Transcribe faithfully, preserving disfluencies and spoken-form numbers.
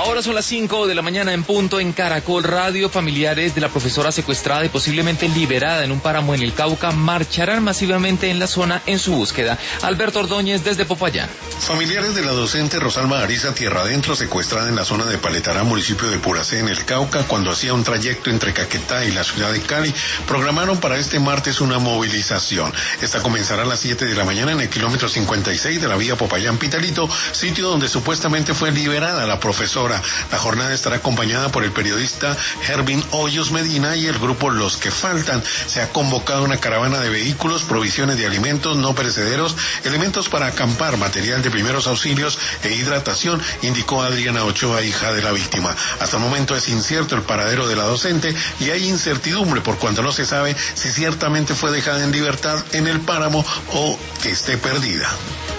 Ahora son las cinco de la mañana en punto en Caracol Radio. Familiares de la profesora secuestrada y posiblemente liberada en un páramo en el Cauca marcharán masivamente en la zona en su búsqueda. Alberto Ordóñez desde Popayán. Familiares de la docente Rosalba Ariza Tierra Adentro, secuestrada en la zona de Paletará, municipio de Puracé, en el Cauca, cuando hacía un trayecto entre Caquetá y la ciudad de Cali, programaron para este martes una movilización. Esta comenzará a las siete de la mañana en el kilómetro cincuenta y seis de la vía Popayán-Pitalito, sitio donde supuestamente fue liberada la profesora. La jornada estará acompañada por el periodista Hervin Hoyos Medina y el grupo Los que Faltan. Se ha convocado una caravana de vehículos, provisiones de alimentos no perecederos, elementos para acampar, material de primeros auxilios e hidratación, indicó Adriana Ochoa, hija de la víctima. Hasta el momento es incierto el paradero de la docente y hay incertidumbre por cuanto no se sabe si ciertamente fue dejada en libertad en el páramo o que esté perdida.